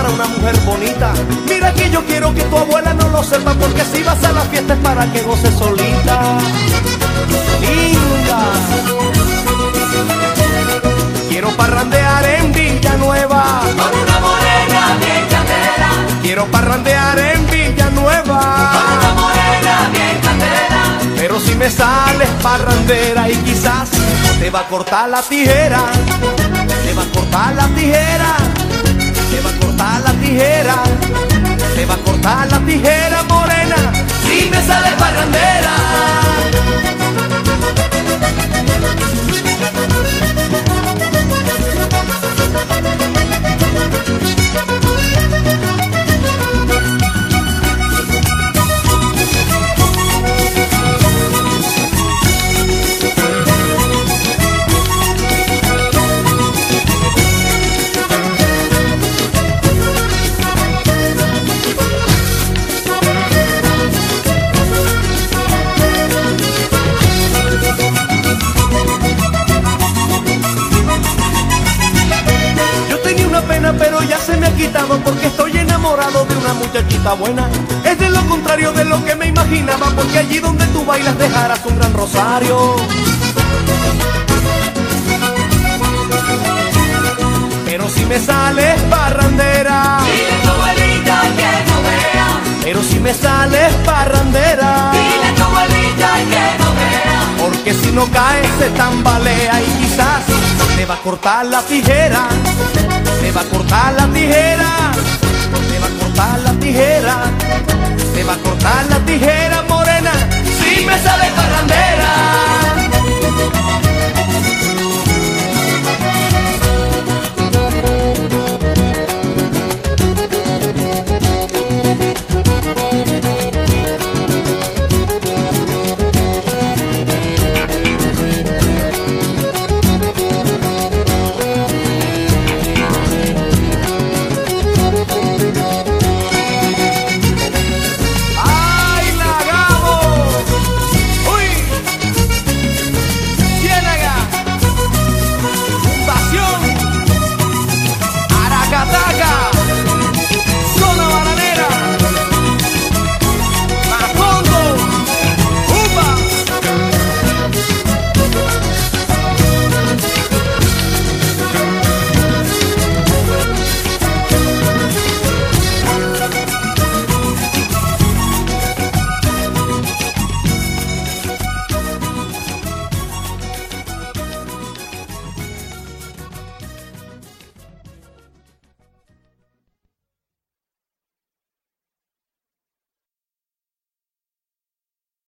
para una mujer bonita. Mira que yo quiero que tu abuela no lo sepa, porque si vas a la fiesta es para que goce solita. Linda. Quiero parrandear en Villanueva con una morena bien candela. Quiero parrandear en Villanueva Con una morena bien candela. Pero si me sales parrandera y quizás te va a cortar la tijera, te va a cortar la tijera, te va a cortar la tijera, te va a cortar la tijera, morena, si me sales parrandera. Pero ya se me ha quitado porque estoy enamorado de una muchachita buena. Es de lo contrario de lo que me imaginaba, porque allí donde tú bailas dejarás un gran rosario. Pero si me sales parrandera, dile a tu abuelita que no vea. Pero si me sales parrandera, dile a tu abuelita que no vea. Porque si no caes se tambalea y quizás te va a cortar la tijera, te va a cortar la tijera, te va a cortar la tijera, te va a cortar la tijera.